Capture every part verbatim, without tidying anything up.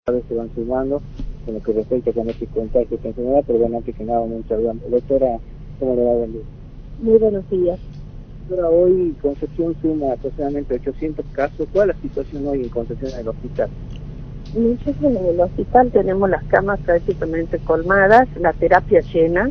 vez se van sumando con lo que respecta con este contagio de enfermedad, pero bueno, antes que nada, muy saludable. Doctora, ¿cómo le va? Buen día. Muy buenos días. Doctora, hoy Concepción suma aproximadamente ochocientos casos. ¿Cuál es la situación hoy en Concepción en el hospital? Nosotros en el hospital tenemos las camas prácticamente colmadas, la terapia llena,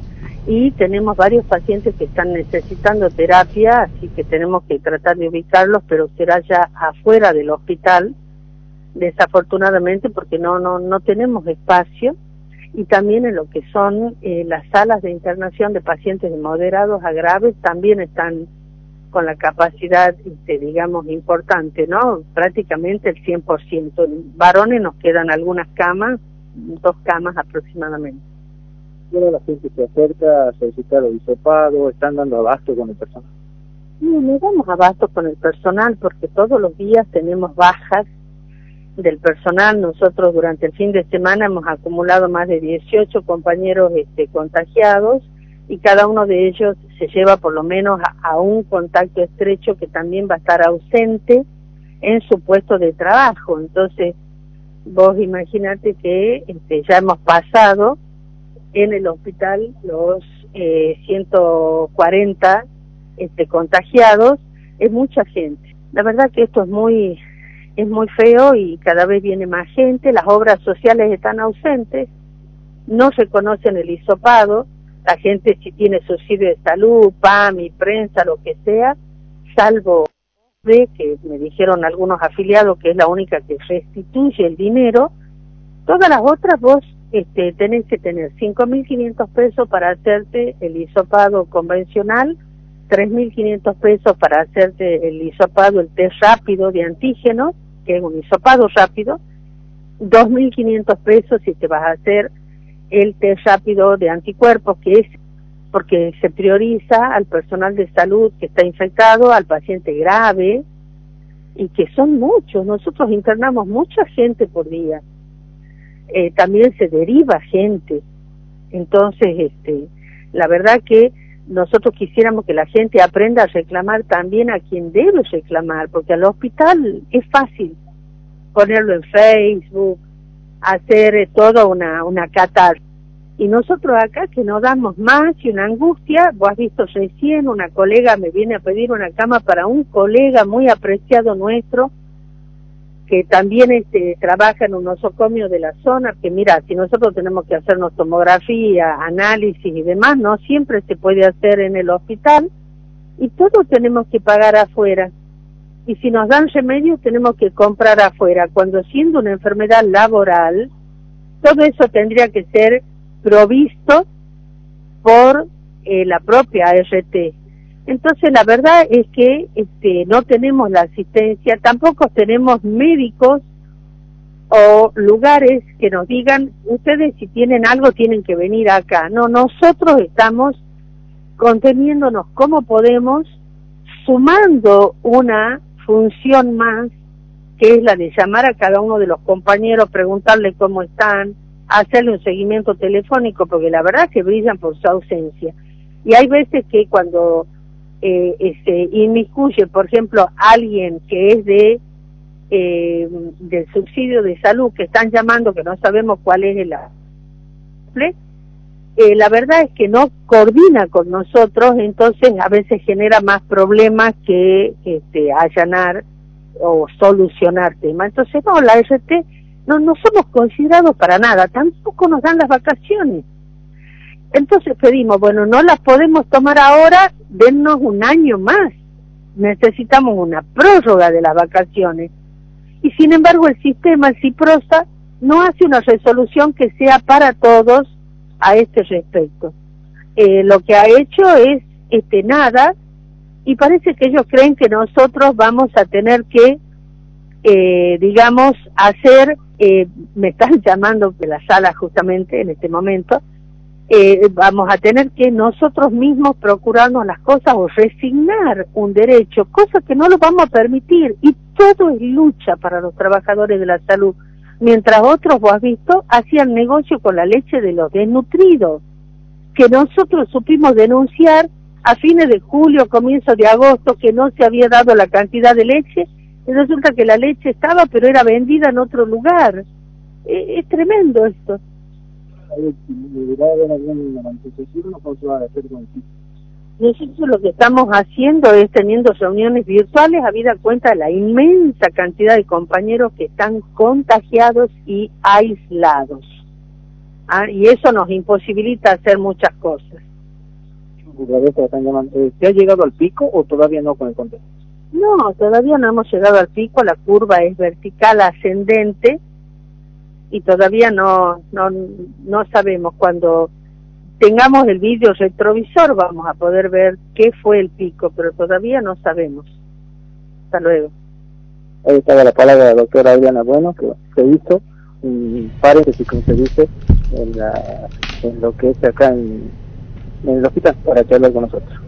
y tenemos varios pacientes que están necesitando terapia, así que tenemos que tratar de ubicarlos, pero será ya afuera del hospital, desafortunadamente, porque no no no tenemos espacio. Y también en lo que son eh, las salas de internación de pacientes de moderados a graves también están con la capacidad, este, digamos, importante, ¿no? Prácticamente el cien por ciento. En varones nos quedan algunas camas, dos camas aproximadamente. Bueno, la gente se acerca a solicitar el hisopado, están dando abasto con el personal. No, no damos abasto con el personal porque todos los días tenemos bajas del personal. Nosotros durante el fin de semana hemos acumulado más de dieciocho compañeros este, contagiados, y cada uno de ellos se lleva por lo menos a, a un contacto estrecho que también va a estar ausente en su puesto de trabajo. Entonces, vos imaginate que este, ya hemos pasado en el hospital los eh, ciento cuarenta este, contagiados. Es mucha gente. La verdad que esto es muy... es muy feo y cada vez viene más gente. Las obras sociales están ausentes, no reconocen el hisopado. La gente, si tiene subsidio de salud, P A M I, prensa, lo que sea, salvo de que me dijeron algunos afiliados que es la única que restituye el dinero, todas las otras vos este, tenés que tener cinco mil quinientos pesos para hacerte el hisopado convencional, tres mil quinientos pesos para hacerte el hisopado, el test rápido de antígenos, que es un hisopado rápido, dos mil quinientos pesos si te vas a hacer el test rápido de anticuerpos, que es porque se prioriza al personal de salud que está infectado, al paciente grave, y que son muchos. Nosotros internamos mucha gente por día. Eh, también se deriva gente. Entonces, este, la verdad que nosotros quisiéramos que la gente aprenda a reclamar también a quien debe reclamar, porque al hospital es fácil ponerlo en Facebook, hacer eh, toda una, una catarsis. Y nosotros acá que no damos más y una angustia. Vos has visto recién, una colega me viene a pedir una cama para un colega muy apreciado nuestro, que también este, trabaja en un nosocomio de la zona, que mira, si nosotros tenemos que hacernos tomografía, análisis y demás, no siempre se puede hacer en el hospital, y todo tenemos que pagar afuera. Y si nos dan remedios tenemos que comprar afuera, cuando siendo una enfermedad laboral, todo eso tendría que ser provisto por eh, la propia A R T. Entonces la verdad es que este, no tenemos la asistencia, tampoco tenemos médicos o lugares que nos digan, ustedes si tienen algo tienen que venir acá. No, nosotros estamos conteniéndonos como podemos, sumando una función más, que es la de llamar a cada uno de los compañeros, preguntarle cómo están, hacerle un seguimiento telefónico, porque la verdad es que brillan por su ausencia. Y hay veces que cuando eh, este, inmiscuye, por ejemplo, alguien que es de eh, del subsidio de salud, que están llamando, que no sabemos cuál es el eh, la verdad es que no coordina con nosotros, entonces a veces genera más problemas que este, allanar o solucionar temas. Entonces no, la A R T no, no somos considerados para nada, tampoco nos dan las vacaciones. Entonces pedimos, bueno, no las podemos tomar ahora, dennos un año más, necesitamos una prórroga de las vacaciones. Y sin embargo el sistema, el CIPROSA, no hace una resolución que sea para todos a este respecto. Eh, lo que ha hecho es este nada, y parece que ellos creen que nosotros vamos a tener que, eh, digamos, hacer, eh, me están llamando de la sala justamente en este momento, eh, vamos a tener que nosotros mismos procurarnos las cosas o resignar un derecho, cosa que no lo vamos a permitir, y todo es lucha para los trabajadores de la salud, mientras otros, vos has visto, hacían negocio con la leche de los desnutridos, que nosotros supimos denunciar a fines de julio, comienzo de agosto, que no se había dado la cantidad de leche, y resulta que la leche estaba, pero era vendida en otro lugar. eh, es tremendo esto. Nosotros lo que estamos haciendo es teniendo reuniones virtuales, habida cuenta de la inmensa cantidad de compañeros que están contagiados y aislados. ¿Ah? Y eso nos imposibilita hacer muchas cosas. ¿Se ha llegado al pico o todavía no con el contexto? No, todavía no hemos llegado al pico, la curva es vertical ascendente y todavía no, no, no sabemos. Cuando tengamos el vídeo retrovisor vamos a poder ver qué fue el pico, pero todavía no sabemos. Hasta luego. Ahí estaba la palabra de la doctora Adriana Bueno, que se hizo un paréntesis, como se dice, en, la, en lo que es acá en, en el hospital, para que hable con nosotros.